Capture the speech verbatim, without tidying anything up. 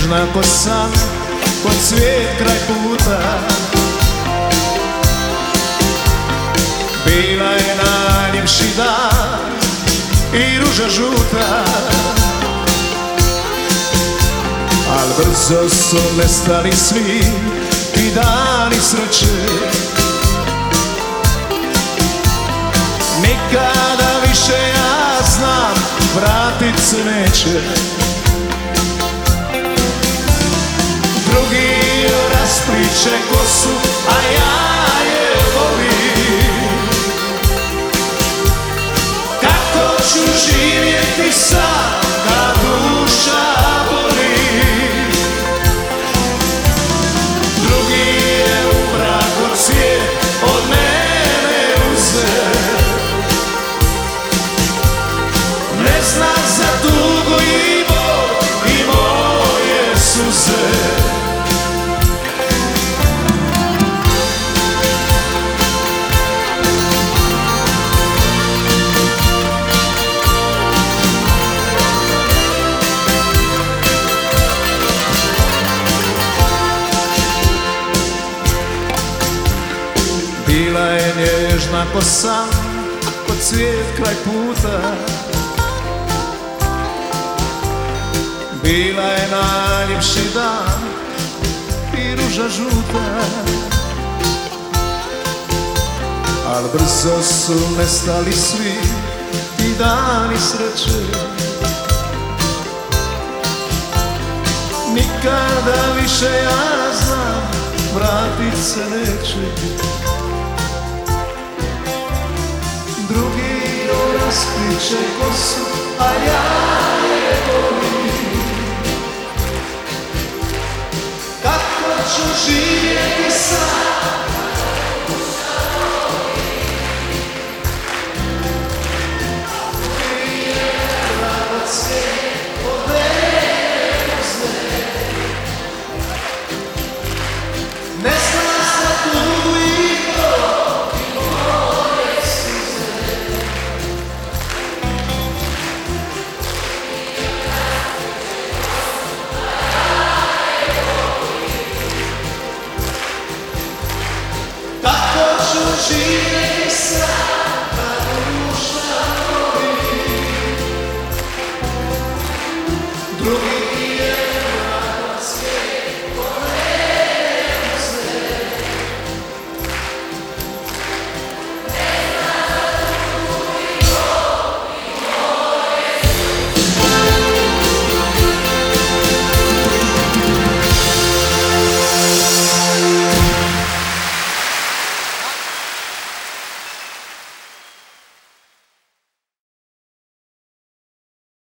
nježna ko san, ko cvijet kraj puta. Bila je najljepši dan i ruža žuta, al brzo su nestali svi ti dani sreće. Nikada više, ja znam, vratit se neće. Drugi raspliče kosu, a ja je volim. Kako ću živjeti sam kad duša boli? Drugi je u braku cvijet od mene uzeo. Ne zna za tugu i bol i moje suze. Bila je nježna ko san, ko cvijet kraj puta. Bila je najljepši dan i ruža žuta, al brzo su nestali svi ti dani sreće. Nikada više, ja znam, vratit se neće. Drugi raspliče kosu, a ja je volim. Kako ću živjeti sam? Prije rado cvijet od mene uzme. Ne zna za tugu i bol i moje suze. Kako ću živjeti sam kad duša boli? Drugi